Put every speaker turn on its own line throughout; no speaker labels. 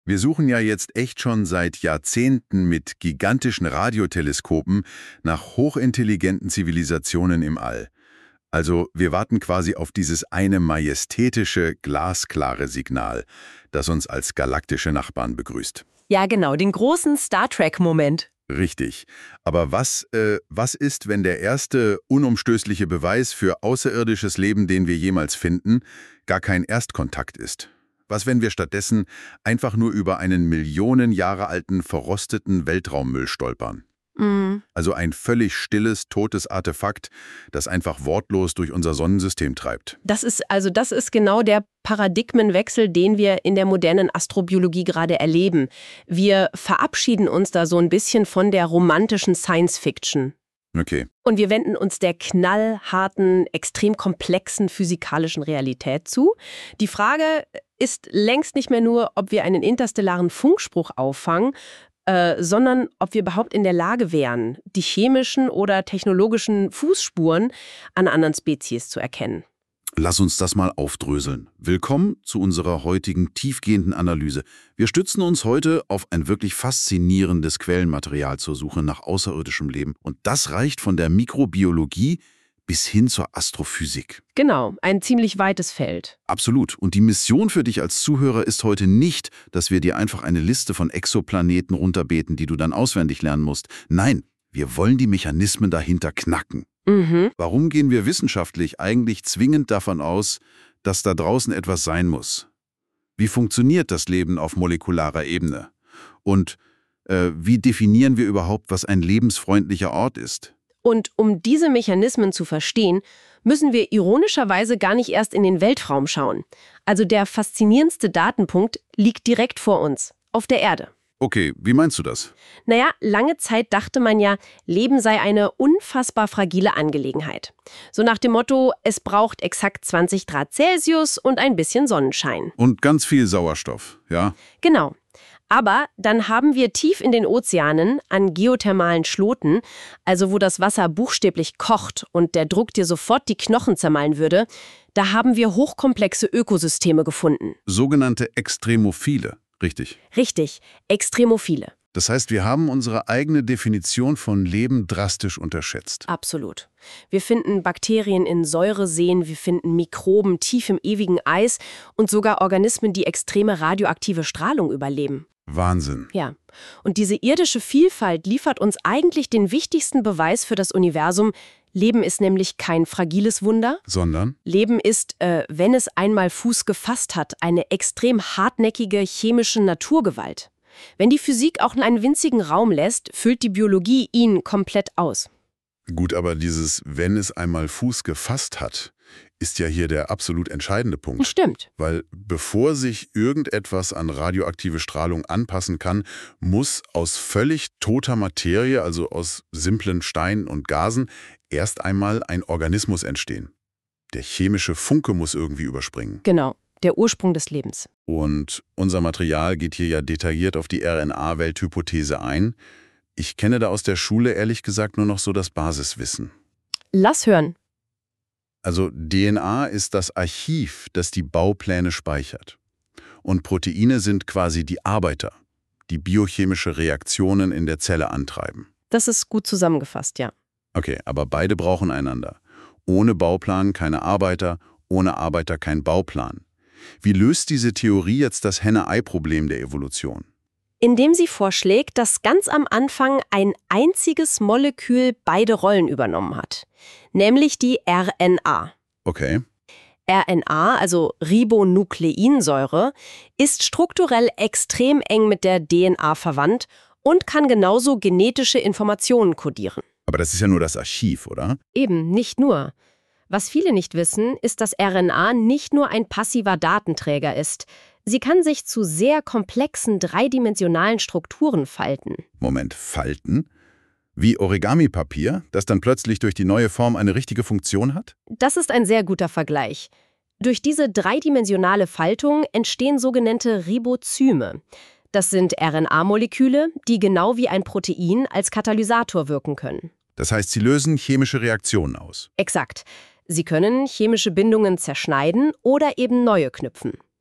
Wir suchen ja jetzt echt schon seit Jahrzehnten mit gigantischen Radioteleskopen nach hochintelligenten Zivilisationen im All. Also wir warten quasi auf dieses eine majestätische, glasklare Signal, das uns als galaktische Nachbarn begrüßt.
Ja, genau, den großen Star Trek-Moment.
Richtig. Aber was ist, wenn der erste unumstößliche Beweis für außerirdisches Leben, den wir jemals finden, gar kein Erstkontakt ist? Was, wenn wir stattdessen einfach nur über einen Millionen Jahre alten, verrosteten Weltraummüll stolpern? Also ein völlig stilles, totes Artefakt, das einfach wortlos durch unser Sonnensystem treibt.
Das ist genau der Paradigmenwechsel, den wir in der modernen Astrobiologie gerade erleben. Wir verabschieden uns da so ein bisschen von der romantischen Science-Fiction.
Okay.
Und wir wenden uns der knallharten, extrem komplexen physikalischen Realität zu. Die Frage ist längst nicht mehr nur, ob wir einen interstellaren Funkspruch auffangen, sondern ob wir überhaupt in der Lage wären, die chemischen oder technologischen Fußspuren an anderen Spezies zu erkennen.
Lass uns das mal aufdröseln. Willkommen zu unserer heutigen tiefgehenden Analyse. Wir stützen uns heute auf ein wirklich faszinierendes Quellenmaterial zur Suche nach außerirdischem Leben. Und das reicht von der Mikrobiologie bis hin zur Astrophysik.
Genau, ein ziemlich weites Feld.
Absolut. Und die Mission für dich als Zuhörer ist heute nicht, dass wir dir einfach eine Liste von Exoplaneten runterbeten, die du dann auswendig lernen musst. Nein, wir wollen die Mechanismen dahinter knacken. Warum gehen wir wissenschaftlich eigentlich zwingend davon aus, dass da draußen etwas sein muss? Wie funktioniert das Leben auf molekularer Ebene? Und wie definieren wir überhaupt, was ein lebensfreundlicher Ort ist?
Und um diese Mechanismen zu verstehen, müssen wir ironischerweise gar nicht erst in den Weltraum schauen. Also der faszinierendste Datenpunkt liegt direkt vor uns, auf der Erde.
Okay, wie meinst du das?
Naja, lange Zeit dachte man ja, Leben sei eine unfassbar fragile Angelegenheit. So nach dem Motto, es braucht exakt 20 Grad Celsius und ein bisschen Sonnenschein.
Und ganz viel Sauerstoff, ja?
Genau. Aber dann haben wir tief in den Ozeanen an geothermalen Schloten, also wo das Wasser buchstäblich kocht und der Druck dir sofort die Knochen zermalmen würde, da haben wir hochkomplexe Ökosysteme gefunden.
Sogenannte Extremophile, richtig?
Richtig, Extremophile.
Das heißt, wir haben unsere eigene Definition von Leben drastisch unterschätzt.
Absolut. Wir finden Bakterien in Säureseen, wir finden Mikroben tief im ewigen Eis und sogar Organismen, die extreme radioaktive Strahlung überleben.
Wahnsinn.
Ja, und diese irdische Vielfalt liefert uns eigentlich den wichtigsten Beweis für das Universum. Leben ist nämlich kein fragiles Wunder.
Sondern?
Leben ist, wenn es einmal Fuß gefasst hat, eine extrem hartnäckige chemische Naturgewalt. Wenn die Physik auch in einen winzigen Raum lässt, füllt die Biologie ihn komplett aus.
Gut, aber dieses „wenn es einmal Fuß gefasst hat“, ist ja hier der absolut entscheidende Punkt.
Stimmt.
Weil bevor sich irgendetwas an radioaktive Strahlung anpassen kann, muss aus völlig toter Materie, also aus simplen Steinen und Gasen, erst einmal ein Organismus entstehen. Der chemische Funke muss irgendwie überspringen.
Genau, der Ursprung des Lebens.
Und unser Material geht hier ja detailliert auf die RNA-Welthypothese ein. Ich kenne da aus der Schule ehrlich gesagt nur noch so das Basiswissen.
Lass hören.
Also DNA ist das Archiv, das die Baupläne speichert. Und Proteine sind quasi die Arbeiter, die biochemische Reaktionen in der Zelle antreiben.
Das ist gut zusammengefasst, ja.
Okay, aber beide brauchen einander. Ohne Bauplan keine Arbeiter, ohne Arbeiter kein Bauplan. Wie löst diese Theorie jetzt das Henne-Ei-Problem der Evolution?
Indem sie vorschlägt, dass ganz am Anfang ein einziges Molekül beide Rollen übernommen hat, nämlich die RNA.
Okay.
RNA, also Ribonukleinsäure, ist strukturell extrem eng mit der DNA verwandt und kann genauso genetische Informationen kodieren.
Aber das ist ja nur das Archiv, oder?
Eben, nicht nur. Was viele nicht wissen, ist, dass RNA nicht nur ein passiver Datenträger ist. Sie kann sich zu sehr komplexen dreidimensionalen Strukturen falten.
Moment, falten? Wie Origami-Papier, das dann plötzlich durch die neue Form eine richtige Funktion hat?
Das ist ein sehr guter Vergleich. Durch diese dreidimensionale Faltung entstehen sogenannte Ribozyme. Das sind RNA-Moleküle, die genau wie ein Protein als Katalysator wirken können.
Das heißt, sie lösen chemische Reaktionen aus.
Exakt. Sie können chemische Bindungen zerschneiden oder eben neue knüpfen.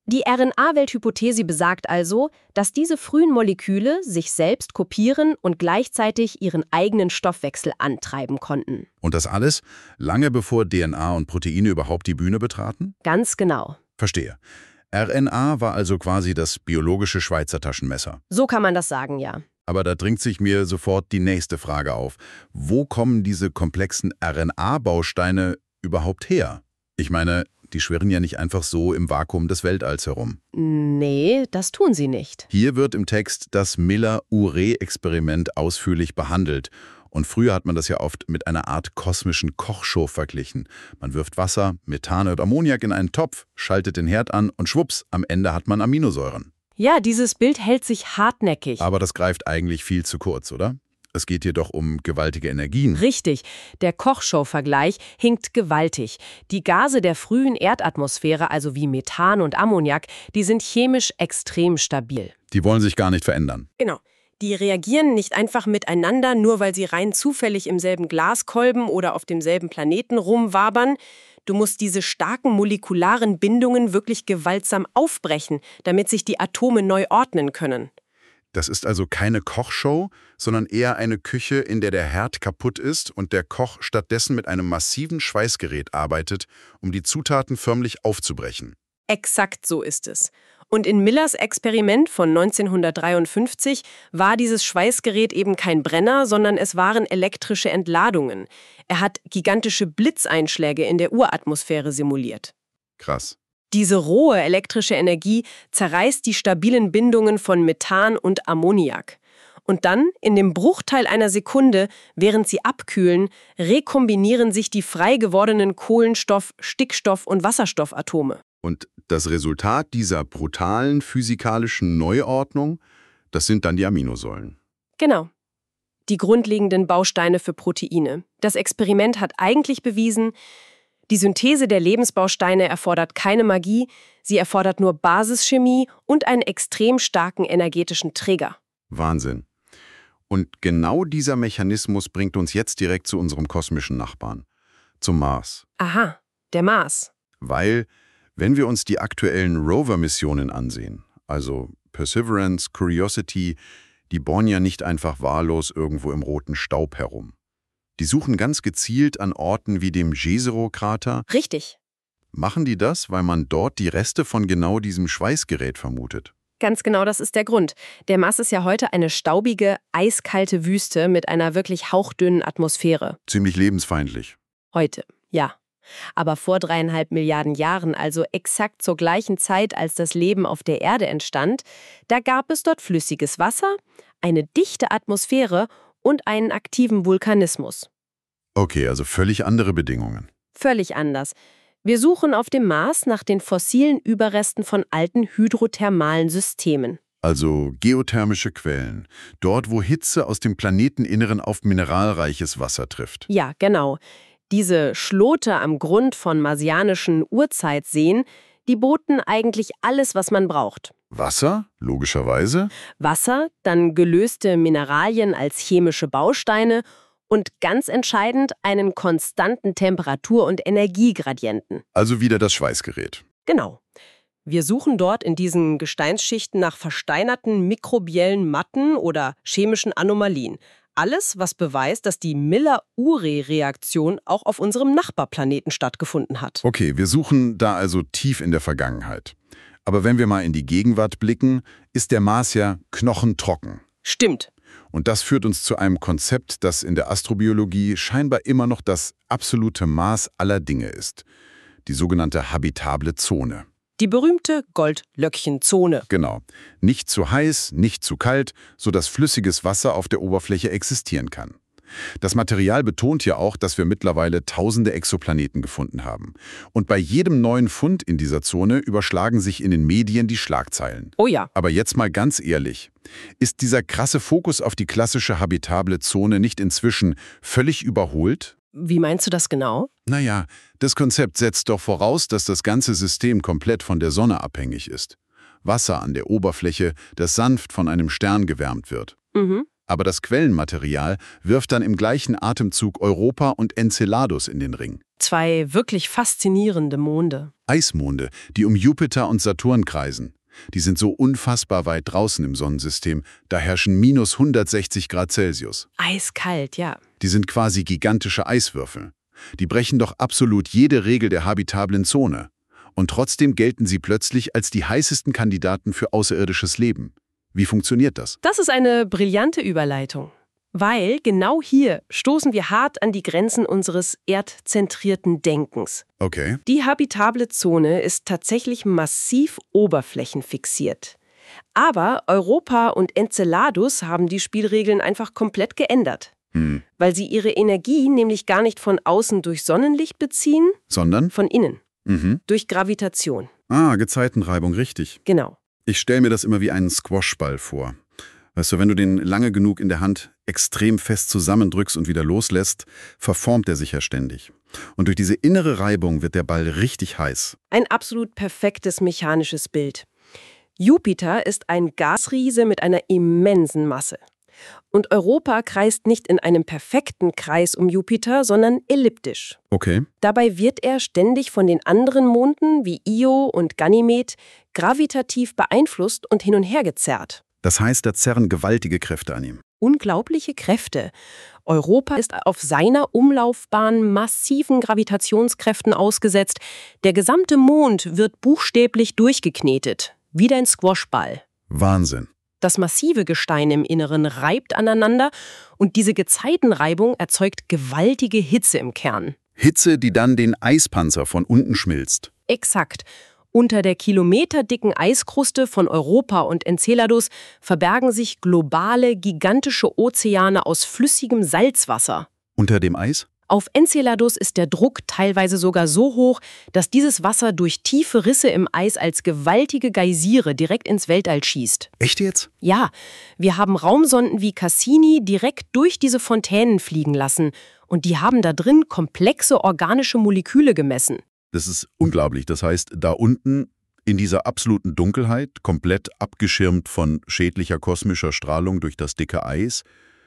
Die RNA-Welthypothese besagt also, dass diese frühen Moleküle sich selbst kopieren und gleichzeitig ihren eigenen Stoffwechsel antreiben konnten.
Und das alles lange bevor DNA und Proteine überhaupt die Bühne betraten?
Ganz genau.
Verstehe. RNA war also quasi das biologische Schweizer Taschenmesser.
So kann man das sagen, ja.
Aber da drängt sich mir sofort die nächste Frage auf. Wo kommen diese komplexen RNA-Bausteine überhaupt her? Ich meine, die schwirren ja nicht einfach so im Vakuum des Weltalls herum.
Nee, das tun sie nicht.
Hier wird im Text das Miller-Urey-Experiment ausführlich behandelt. Und früher hat man das ja oft mit einer Art kosmischen Kochshow verglichen. Man wirft Wasser, Methan und Ammoniak in einen Topf, schaltet den Herd an und schwupps, am Ende hat man Aminosäuren.
Ja, dieses Bild hält sich hartnäckig.
Aber das greift eigentlich viel zu kurz, oder? Es geht hier doch um gewaltige Energien.
Richtig, der Kochshow-Vergleich hinkt gewaltig. Die Gase der frühen Erdatmosphäre, also wie Methan und Ammoniak, die sind chemisch extrem stabil.
Die wollen sich gar nicht verändern.
Genau. Die reagieren nicht einfach miteinander, nur weil sie rein zufällig im selben Glaskolben oder auf demselben Planeten rumwabern. Du musst diese starken molekularen Bindungen wirklich gewaltsam aufbrechen, damit sich die Atome neu ordnen können.
Das ist also keine Kochshow, sondern eher eine Küche, in der der Herd kaputt ist und der Koch stattdessen mit einem massiven Schweißgerät arbeitet, um die Zutaten förmlich aufzubrechen.
Exakt so ist es. Und in Millers Experiment von 1953 war dieses Schweißgerät eben kein Brenner, sondern es waren elektrische Entladungen. Er hat gigantische Blitzeinschläge in der Uratmosphäre simuliert.
Krass.
Diese rohe elektrische Energie zerreißt die stabilen Bindungen von Methan und Ammoniak. Und dann, in dem Bruchteil einer Sekunde, während sie abkühlen, rekombinieren sich die frei gewordenen Kohlenstoff-, Stickstoff- und Wasserstoffatome.
Und das Resultat dieser brutalen physikalischen Neuordnung, das sind dann die Aminosäuren.
Genau. Die grundlegenden Bausteine für Proteine. Das Experiment hat eigentlich bewiesen, die Synthese der Lebensbausteine erfordert keine Magie, sie erfordert nur Basischemie und einen extrem starken energetischen Träger.
Wahnsinn. Und genau dieser Mechanismus bringt uns jetzt direkt zu unserem kosmischen Nachbarn, zum Mars.
Aha, der Mars.
Weil, wenn wir uns die aktuellen Rover-Missionen ansehen, also Perseverance, Curiosity, die bohren ja nicht einfach wahllos irgendwo im roten Staub herum. Die suchen ganz gezielt an Orten wie dem Jezero-Krater.
Richtig.
Machen die das, weil man dort die Reste von genau diesem Schweißgerät vermutet?
Ganz genau, das ist der Grund. Der Mars ist ja heute eine staubige, eiskalte Wüste mit einer wirklich hauchdünnen Atmosphäre.
Ziemlich lebensfeindlich.
Heute, ja. Aber vor 3,5 Milliarden Jahren, also exakt zur gleichen Zeit, als das Leben auf der Erde entstand, da gab es dort flüssiges Wasser, eine dichte Atmosphäre und einen aktiven Vulkanismus.
Okay, also völlig andere Bedingungen.
Völlig anders. Wir suchen auf dem Mars nach den fossilen Überresten von alten hydrothermalen Systemen.
Also geothermische Quellen. Dort, wo Hitze aus dem Planeteninneren auf mineralreiches Wasser trifft.
Ja, genau. Diese Schlote am Grund von marsianischen Urzeitseen, die boten eigentlich alles, was man braucht.
Wasser, logischerweise.
Wasser, dann gelöste Mineralien als chemische Bausteine und ganz entscheidend einen konstanten Temperatur- und Energiegradienten.
Also wieder das Schweißgerät.
Genau. Wir suchen dort in diesen Gesteinsschichten nach versteinerten mikrobiellen Matten oder chemischen Anomalien. Alles, was beweist, dass die Miller-Urey-Reaktion auch auf unserem Nachbarplaneten stattgefunden hat.
Okay, wir suchen da also tief in der Vergangenheit. Aber wenn wir mal in die Gegenwart blicken, ist der Mars ja knochentrocken.
Stimmt.
Und das führt uns zu einem Konzept, das in der Astrobiologie scheinbar immer noch das absolute Maß aller Dinge ist. Die sogenannte habitable Zone.
Die berühmte Goldlöckchenzone.
Genau. Nicht zu heiß, nicht zu kalt, sodass flüssiges Wasser auf der Oberfläche existieren kann. Das Material betont ja auch, dass wir mittlerweile tausende Exoplaneten gefunden haben. Und bei jedem neuen Fund in dieser Zone überschlagen sich in den Medien die Schlagzeilen.
Oh ja.
Aber jetzt mal ganz ehrlich, ist dieser krasse Fokus auf die klassische habitable Zone nicht inzwischen völlig überholt?
Wie meinst du das genau?
Naja, das Konzept setzt doch voraus, dass das ganze System komplett von der Sonne abhängig ist. Wasser an der Oberfläche, das sanft von einem Stern gewärmt wird. Aber das Quellenmaterial wirft dann im gleichen Atemzug Europa und Enceladus in den Ring.
2 wirklich faszinierende Monde.
Eismonde, die um Jupiter und Saturn kreisen. Die sind so unfassbar weit draußen im Sonnensystem, da herrschen minus 160 Grad Celsius.
Eiskalt, ja.
Die sind quasi gigantische Eiswürfel. Die brechen doch absolut jede Regel der habitablen Zone. Und trotzdem gelten sie plötzlich als die heißesten Kandidaten für außerirdisches Leben. Wie funktioniert das?
Das ist eine brillante Überleitung. Weil genau hier stoßen wir hart an die Grenzen unseres erdzentrierten Denkens.
Okay.
Die habitable Zone ist tatsächlich massiv oberflächenfixiert. Aber Europa und Enceladus haben die Spielregeln einfach komplett geändert. Weil sie ihre Energie nämlich gar nicht von außen durch Sonnenlicht beziehen,
Sondern?
von innen, durch Gravitation.
Ah, Gezeitenreibung, richtig.
Genau.
Ich stelle mir das immer wie einen Squashball vor. Weißt du, wenn du den lange genug in der Hand extrem fest zusammendrückst und wieder loslässt, verformt er sich ja ständig. Und durch diese innere Reibung wird der Ball richtig heiß.
Ein absolut perfektes mechanisches Bild. Jupiter ist ein Gasriese mit einer immensen Masse. Und Europa kreist nicht in einem perfekten Kreis um Jupiter, sondern elliptisch.
Okay.
Dabei wird er ständig von den anderen Monden wie Io und Ganymed gravitativ beeinflusst und hin und her gezerrt.
Das heißt, da zerren gewaltige Kräfte an ihm.
Unglaubliche Kräfte. Europa ist auf seiner Umlaufbahn massiven Gravitationskräften ausgesetzt. Der gesamte Mond wird buchstäblich durchgeknetet. Wie ein Squashball.
Wahnsinn.
Das massive Gestein im Inneren reibt aneinander und diese Gezeitenreibung erzeugt gewaltige Hitze im Kern.
Hitze, die dann den Eispanzer von unten schmilzt.
Exakt. Unter der kilometerdicken Eiskruste von Europa und Enceladus verbergen sich globale, gigantische Ozeane aus flüssigem Salzwasser.
Unter dem Eis?
Auf Enceladus ist der Druck teilweise sogar so hoch, dass dieses Wasser durch tiefe Risse im Eis als gewaltige Geysire direkt ins Weltall schießt.
Echt jetzt?
Ja, wir haben Raumsonden wie Cassini direkt durch diese Fontänen fliegen lassen und die haben da drin komplexe organische Moleküle gemessen.
Das ist unglaublich. Das heißt, da unten in dieser absoluten Dunkelheit, komplett abgeschirmt von schädlicher kosmischer Strahlung durch das dicke Eis,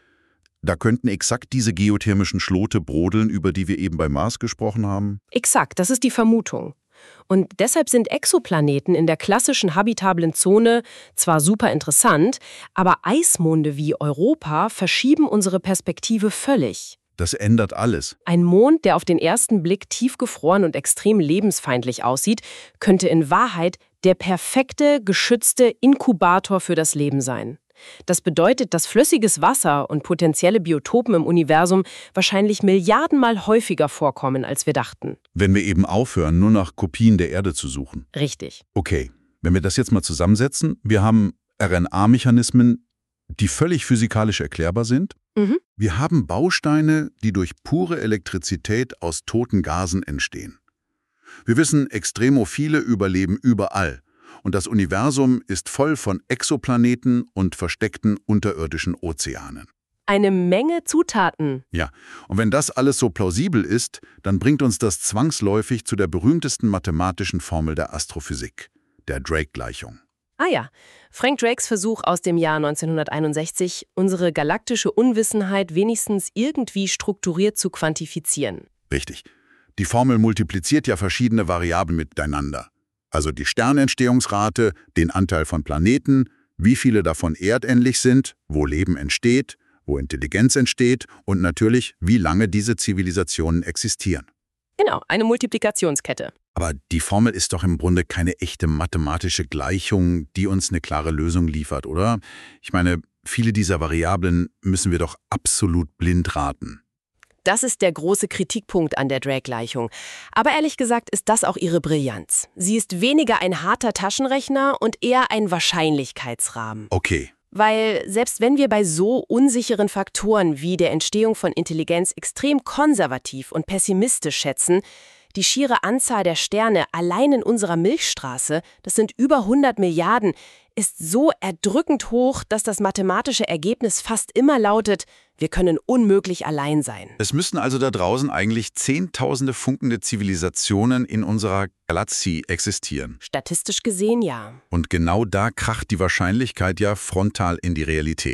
da könnten exakt diese geothermischen Schlote brodeln, über die wir eben bei Mars gesprochen haben?
Exakt, das ist die Vermutung. Und deshalb sind Exoplaneten in der klassischen habitablen Zone zwar super interessant, aber Eismonde wie Europa verschieben unsere Perspektive völlig.
Das ändert alles.
Ein Mond, der auf den ersten Blick tiefgefroren und extrem lebensfeindlich aussieht, könnte in Wahrheit der perfekte, geschützte Inkubator für das Leben sein. Das bedeutet, dass flüssiges Wasser und potenzielle Biotopen im Universum wahrscheinlich Milliardenmal häufiger vorkommen, als wir dachten.
Wenn wir eben aufhören, nur nach Kopien der Erde zu suchen.
Richtig.
Okay, wenn wir das jetzt mal zusammensetzen, wir haben RNA-Mechanismen, die völlig physikalisch erklärbar sind. Wir haben Bausteine, die durch pure Elektrizität aus toten Gasen entstehen. Wir wissen, Extremophile überleben überall. Und das Universum ist voll von Exoplaneten und versteckten unterirdischen Ozeanen.
Eine Menge Zutaten.
Ja, und wenn das alles so plausibel ist, dann bringt uns das zwangsläufig zu der berühmtesten mathematischen Formel der Astrophysik, der Drake-Gleichung.
Ah ja, Frank Drakes Versuch aus dem Jahr 1961, unsere galaktische Unwissenheit wenigstens irgendwie strukturiert zu quantifizieren.
Richtig. Die Formel multipliziert ja verschiedene Variablen miteinander. Also die Sternentstehungsrate, den Anteil von Planeten, wie viele davon erdähnlich sind, wo Leben entsteht, wo Intelligenz entsteht und natürlich, wie lange diese Zivilisationen existieren.
Genau, eine Multiplikationskette.
Aber die Formel ist doch im Grunde keine echte mathematische Gleichung, die uns eine klare Lösung liefert, oder? Ich meine, viele dieser Variablen müssen wir doch absolut blind raten.
Das ist der große Kritikpunkt an der Drake-Gleichung. Aber ehrlich gesagt ist das auch ihre Brillanz. Sie ist weniger ein harter Taschenrechner und eher ein Wahrscheinlichkeitsrahmen.
Okay.
Weil selbst wenn wir bei so unsicheren Faktoren wie der Entstehung von Intelligenz extrem konservativ und pessimistisch schätzen, die schiere Anzahl der Sterne allein in unserer Milchstraße, das sind über 100 Milliarden, ist so erdrückend hoch, dass das mathematische Ergebnis fast immer lautet, wir können unmöglich allein sein.
Es müssten also da draußen eigentlich zehntausende funkende Zivilisationen in unserer Galaxie existieren.
Statistisch gesehen ja.
Und genau da kracht die Wahrscheinlichkeit ja frontal in die Realität.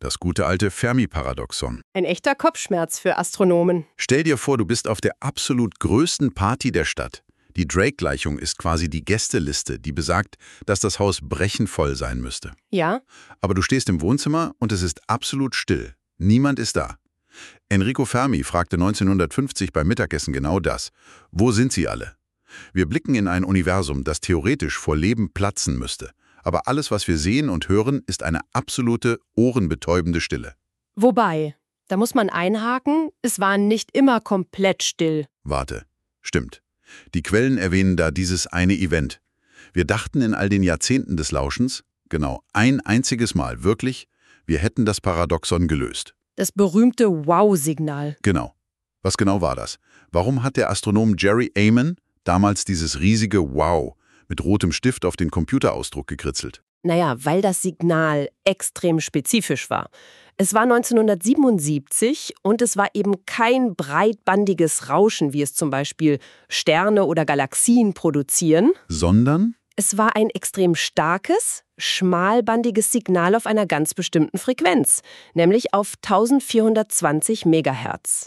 Das gute alte Fermi-Paradoxon.
Ein echter Kopfschmerz für Astronomen.
Stell dir vor, du bist auf der absolut größten Party der Stadt. Die Drake-Gleichung ist quasi die Gästeliste, die besagt, dass das Haus brechend voll sein müsste.
Ja?
Aber du stehst im Wohnzimmer und es ist absolut still. Niemand ist da. Enrico Fermi fragte 1950 beim Mittagessen genau das. Wo sind sie alle? Wir blicken in ein Universum, das theoretisch vor Leben platzen müsste. Aber alles, was wir sehen und hören, ist eine absolute, ohrenbetäubende Stille.
Wobei, da muss man einhaken, es war nicht immer komplett still.
Warte, stimmt. Die Quellen erwähnen da dieses eine Event. Wir dachten in all den Jahrzehnten des Lauschens, genau ein einziges Mal wirklich, wir hätten das Paradoxon gelöst.
Das berühmte Wow-Signal.
Genau. Was genau war das? Warum hat der Astronom Jerry Amon damals dieses riesige Wow mit rotem Stift auf den Computerausdruck gekritzelt?
Naja, weil das Signal extrem spezifisch war. Es war 1977 und es war eben kein breitbandiges Rauschen, wie es zum Beispiel Sterne oder Galaxien produzieren.
Sondern?
Es war ein extrem starkes, schmalbandiges Signal auf einer ganz bestimmten Frequenz, nämlich auf 1420 Megahertz.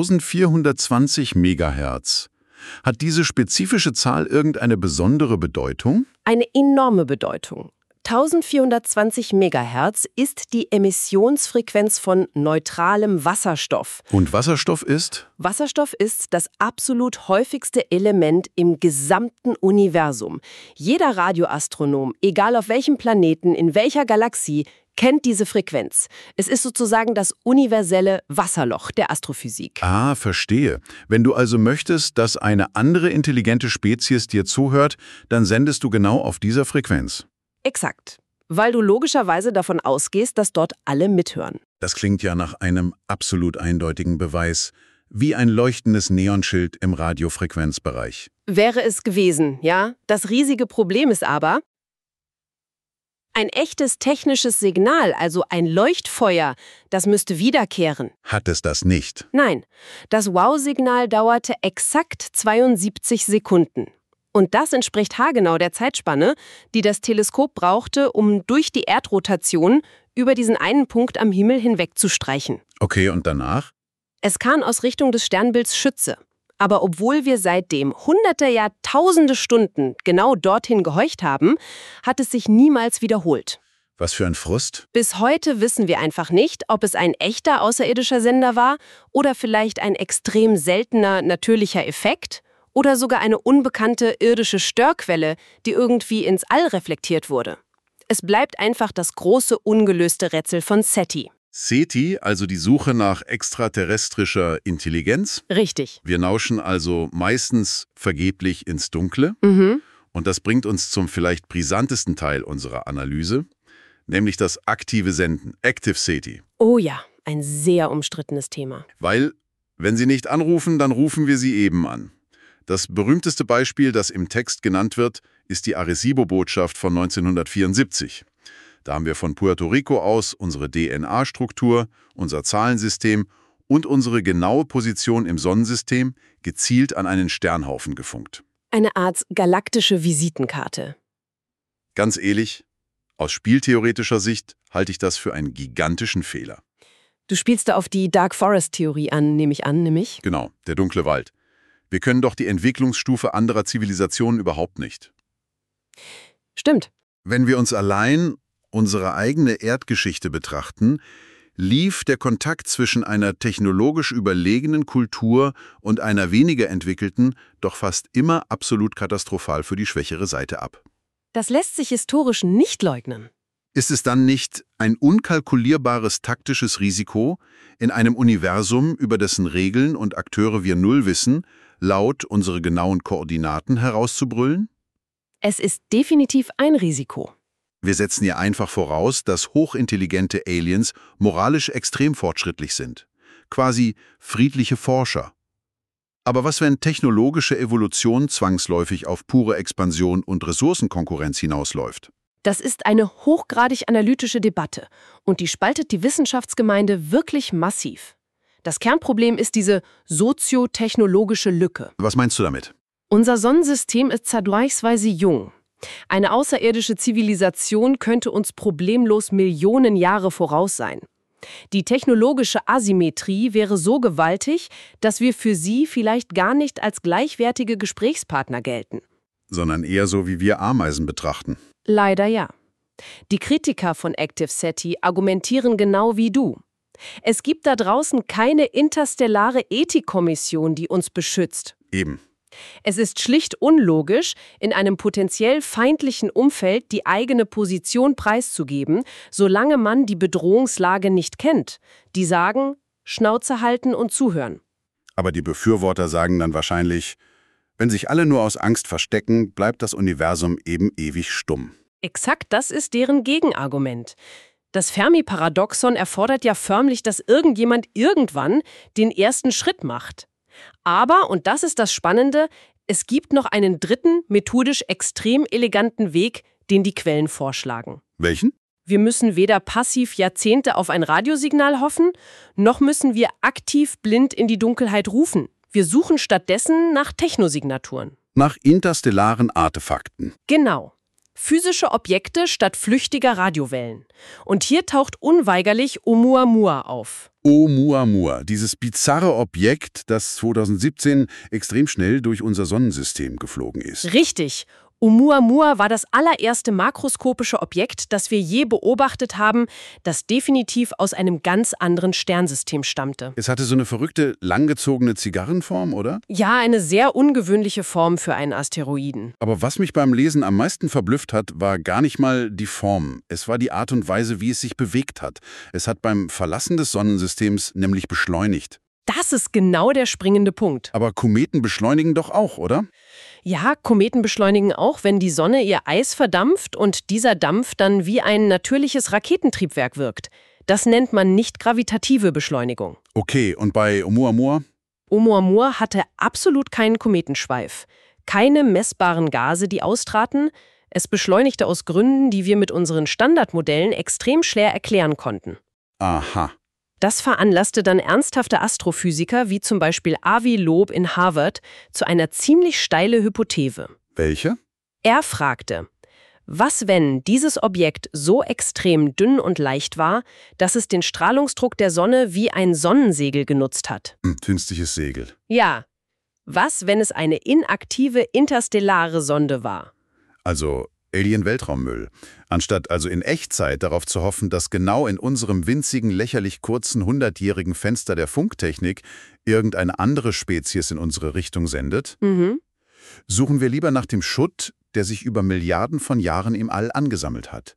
1420 Megahertz. Hat diese spezifische Zahl irgendeine besondere Bedeutung?
Eine enorme Bedeutung. 1420 Megahertz ist die Emissionsfrequenz von neutralem Wasserstoff.
Und Wasserstoff ist?
Wasserstoff ist das absolut häufigste Element im gesamten Universum. Jeder Radioastronom, egal auf welchem Planeten, in welcher Galaxie, kennt diese Frequenz. Es ist sozusagen das universelle Wasserloch der Astrophysik.
Ah, verstehe. Wenn du also möchtest, dass eine andere intelligente Spezies dir zuhört, dann sendest du genau auf dieser Frequenz.
Exakt. Weil du logischerweise davon ausgehst, dass dort alle mithören.
Das klingt ja nach einem absolut eindeutigen Beweis, wie ein leuchtendes Neonschild im Radiofrequenzbereich.
Wäre es gewesen, ja? Das riesige Problem ist aber, ein echtes technisches Signal, also ein Leuchtfeuer, das müsste wiederkehren.
Hat es das nicht?
Nein, das Wow-Signal dauerte exakt 72 Sekunden. Und das entspricht haargenau der Zeitspanne, die das Teleskop brauchte, um durch die Erdrotation über diesen einen Punkt am Himmel hinweg zu streichen.
Okay, und danach?
Es kam aus Richtung des Sternbilds Schütze. Aber obwohl wir seitdem hunderte, ja tausende Stunden genau dorthin gehorcht haben, hat es sich niemals wiederholt.
Was für ein Frust?
Bis heute wissen wir einfach nicht, ob es ein echter außerirdischer Sender war oder vielleicht ein extrem seltener natürlicher Effekt oder sogar eine unbekannte irdische Störquelle, die irgendwie ins All reflektiert wurde. Es bleibt einfach das große ungelöste Rätsel von SETI.
SETI, also die Suche nach extraterrestrischer Intelligenz.
Richtig.
Wir lauschen also meistens vergeblich ins Dunkle. Und das bringt uns zum vielleicht brisantesten Teil unserer Analyse, nämlich das aktive Senden, Active SETI.
Oh ja, ein sehr umstrittenes Thema.
Weil, wenn Sie nicht anrufen, dann rufen wir Sie eben an. Das berühmteste Beispiel, das im Text genannt wird, ist die Arecibo-Botschaft von 1974. Da haben wir von Puerto Rico aus unsere DNA-Struktur, unser Zahlensystem und unsere genaue Position im Sonnensystem gezielt an einen Sternhaufen gefunkt.
Eine Art galaktische Visitenkarte.
Ganz ehrlich, aus spieltheoretischer Sicht halte ich das für einen gigantischen Fehler.
Du spielst da auf die Dark Forest-Theorie an, nehme ich an, nämlich?
Genau, der dunkle Wald. Wir können doch die Entwicklungsstufe anderer Zivilisationen überhaupt nicht.
Stimmt.
Wenn wir uns allein unsere eigene Erdgeschichte betrachten, lief der Kontakt zwischen einer technologisch überlegenen Kultur und einer weniger entwickelten doch fast immer absolut katastrophal für die schwächere Seite ab.
Das lässt sich historisch nicht leugnen.
Ist es dann nicht ein unkalkulierbares taktisches Risiko, in einem Universum, über dessen Regeln und Akteure wir null wissen, laut unsere genauen Koordinaten herauszubrüllen?
Es ist definitiv ein Risiko.
Wir setzen ja einfach voraus, dass hochintelligente Aliens moralisch extrem fortschrittlich sind. Quasi friedliche Forscher. Aber was, wenn technologische Evolution zwangsläufig auf pure Expansion und Ressourcenkonkurrenz hinausläuft?
Das ist eine hochgradig analytische Debatte und die spaltet die Wissenschaftsgemeinde wirklich massiv. Das Kernproblem ist diese soziotechnologische Lücke.
Was meinst du damit?
Unser Sonnensystem ist vergleichsweise jung. Eine außerirdische Zivilisation könnte uns problemlos Millionen Jahre voraus sein. Die technologische Asymmetrie wäre so gewaltig, dass wir für sie vielleicht gar nicht als gleichwertige Gesprächspartner gelten.
Sondern eher so, wie wir Ameisen betrachten.
Leider ja. Die Kritiker von Active SETI argumentieren genau wie du. Es gibt da draußen keine interstellare Ethikkommission, die uns beschützt.
Eben.
Es ist schlicht unlogisch, in einem potenziell feindlichen Umfeld die eigene Position preiszugeben, solange man die Bedrohungslage nicht kennt. Die sagen, Schnauze halten und zuhören.
Aber die Befürworter sagen dann wahrscheinlich, wenn sich alle nur aus Angst verstecken, bleibt das Universum eben ewig stumm.
Exakt das ist deren Gegenargument. Das Fermi-Paradoxon erfordert ja förmlich, dass irgendjemand irgendwann den ersten Schritt macht. Aber, und das ist das Spannende, es gibt noch einen dritten, methodisch extrem eleganten Weg, den die Quellen vorschlagen.
Welchen?
Wir müssen weder passiv Jahrzehnte auf ein Radiosignal hoffen, noch müssen wir aktiv blind in die Dunkelheit rufen. Wir suchen stattdessen nach Technosignaturen.
Nach interstellaren Artefakten.
Genau. Physische Objekte statt flüchtiger Radiowellen. Und hier taucht unweigerlich Oumuamua auf.
Oumuamua, dieses bizarre Objekt, das 2017 extrem schnell durch unser Sonnensystem geflogen ist.
Richtig. Oumuamua war das allererste makroskopische Objekt, das wir je beobachtet haben, das definitiv aus einem ganz anderen Sternsystem stammte.
Es hatte so eine verrückte, langgezogene Zigarrenform, oder?
Ja, eine sehr ungewöhnliche Form für einen Asteroiden.
Aber was mich beim Lesen am meisten verblüfft hat, war gar nicht mal die Form. Es war die Art und Weise, wie es sich bewegt hat. Es hat beim Verlassen des Sonnensystems nämlich beschleunigt.
Das ist genau der springende Punkt.
Aber Kometen beschleunigen doch auch, oder?
Ja, Kometen beschleunigen auch, wenn die Sonne ihr Eis verdampft und dieser Dampf dann wie ein natürliches Raketentriebwerk wirkt. Das nennt man nicht gravitative Beschleunigung.
Okay, und bei Oumuamua?
Oumuamua hatte absolut keinen Kometenschweif. Keine messbaren Gase, die austraten. Es beschleunigte aus Gründen, die wir mit unseren Standardmodellen extrem schwer erklären konnten.
Aha.
Das veranlasste dann ernsthafte Astrophysiker, wie zum Beispiel Avi Loeb in Harvard, zu einer ziemlich steile Hypothese.
Welche?
Er fragte, was wenn dieses Objekt so extrem dünn und leicht war, dass es den Strahlungsdruck der Sonne wie ein Sonnensegel genutzt hat?
Künstliches Segel.
Ja. Was, wenn es eine inaktive interstellare Sonde war?
Also Alien-Weltraummüll. Anstatt also in Echtzeit darauf zu hoffen, dass genau in unserem winzigen, lächerlich kurzen, 100-jährigen Fenster der Funktechnik irgendeine andere Spezies in unsere Richtung sendet, suchen wir lieber nach dem Schutt, der sich über Milliarden von Jahren im All angesammelt hat.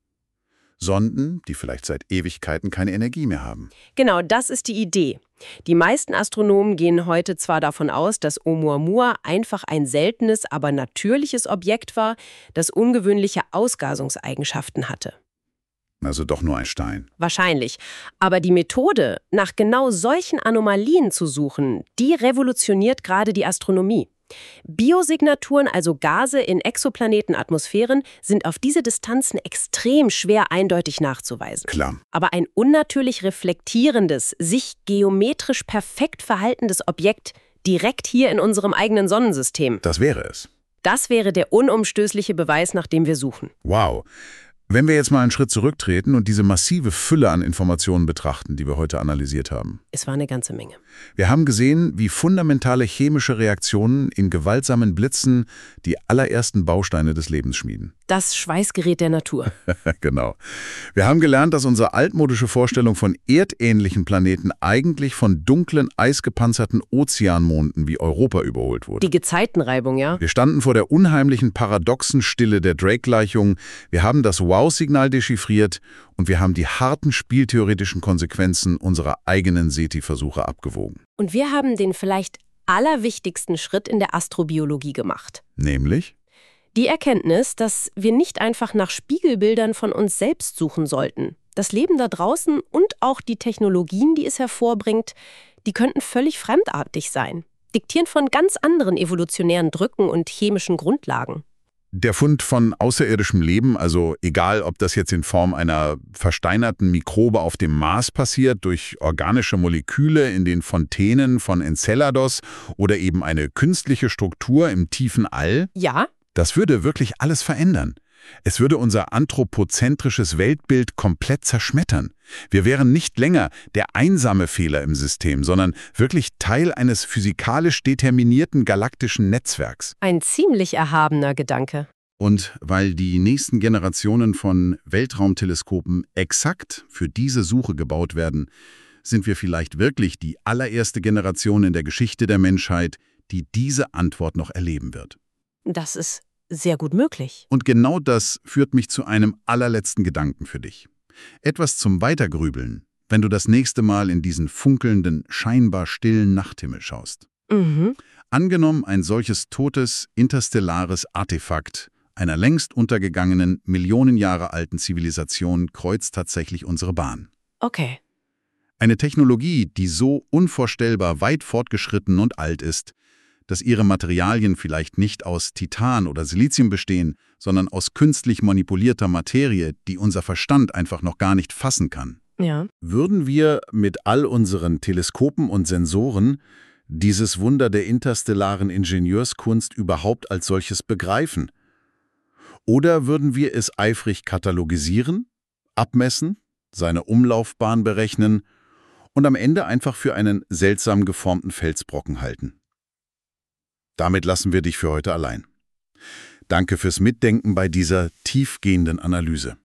Sonden, die vielleicht seit Ewigkeiten keine Energie mehr haben.
Genau, das ist die Idee. Die meisten Astronomen gehen heute zwar davon aus, dass Oumuamua einfach ein seltenes, aber natürliches Objekt war, das ungewöhnliche Ausgasungseigenschaften hatte.
Also doch nur ein Stein.
Wahrscheinlich. Aber die Methode, nach genau solchen Anomalien zu suchen, die revolutioniert gerade die Astronomie. Biosignaturen, also Gase in Exoplanetenatmosphären, sind auf diese Distanzen extrem schwer eindeutig nachzuweisen.
Klar.
Aber ein unnatürlich reflektierendes, sich geometrisch perfekt verhaltendes Objekt direkt hier in unserem eigenen Sonnensystem.
Das wäre es.
Das wäre der unumstößliche Beweis, nach dem wir suchen.
Wow. Wenn wir jetzt mal einen Schritt zurücktreten und diese massive Fülle an Informationen betrachten, die wir heute analysiert haben.
Es war eine ganze Menge.
Wir haben gesehen, wie fundamentale chemische Reaktionen in gewaltsamen Blitzen die allerersten Bausteine des Lebens schmieden.
Das Schweißgerät der Natur.
Genau. Wir haben gelernt, dass unsere altmodische Vorstellung von erdähnlichen Planeten eigentlich von dunklen, eisgepanzerten Ozeanmonden wie Europa überholt wurde.
Die Gezeitenreibung, ja?
Wir standen vor der unheimlichen, paradoxen Stille der Drake-Gleichung. Wir haben das Wow-Signal dechiffriert und wir haben die harten spieltheoretischen Konsequenzen unserer eigenen SETI-Versuche abgewogen.
Und wir haben den vielleicht allerwichtigsten Schritt in der Astrobiologie gemacht.
Nämlich?
Die Erkenntnis, dass wir nicht einfach nach Spiegelbildern von uns selbst suchen sollten. Das Leben da draußen und auch die Technologien, die es hervorbringt, die könnten völlig fremdartig sein. Diktieren von ganz anderen evolutionären Drücken und chemischen Grundlagen.
Der Fund von außerirdischem Leben, also egal, ob das jetzt in Form einer versteinerten Mikrobe auf dem Mars passiert, durch organische Moleküle in den Fontänen von Enceladus oder eben eine künstliche Struktur im tiefen All,
Ja?
das würde wirklich alles verändern. Es würde unser anthropozentrisches Weltbild komplett zerschmettern. Wir wären nicht länger der einsame Fehler im System, sondern wirklich Teil eines physikalisch determinierten galaktischen Netzwerks.
Ein ziemlich erhabener Gedanke.
Und weil die nächsten Generationen von Weltraumteleskopen exakt für diese Suche gebaut werden, sind wir vielleicht wirklich die allererste Generation in der Geschichte der Menschheit, die diese Antwort noch erleben wird.
Das ist sehr gut möglich.
Und genau das führt mich zu einem allerletzten Gedanken für dich. Etwas zum Weitergrübeln, wenn du das nächste Mal in diesen funkelnden, scheinbar stillen Nachthimmel schaust. Angenommen, ein solches totes, interstellares Artefakt einer längst untergegangenen, Millionen Jahre alten Zivilisation kreuzt tatsächlich unsere Bahn.
Okay.
Eine Technologie, die so unvorstellbar weit fortgeschritten und alt ist, dass ihre Materialien vielleicht nicht aus Titan oder Silizium bestehen, sondern aus künstlich manipulierter Materie, die unser Verstand einfach noch gar nicht fassen kann.
Ja.
Würden wir mit all unseren Teleskopen und Sensoren dieses Wunder der interstellaren Ingenieurskunst überhaupt als solches begreifen? Oder würden wir es eifrig katalogisieren, abmessen, seine Umlaufbahn berechnen und am Ende einfach für einen seltsam geformten Felsbrocken halten? Damit lassen wir dich für heute allein. Danke fürs Mitdenken bei dieser tiefgehenden Analyse.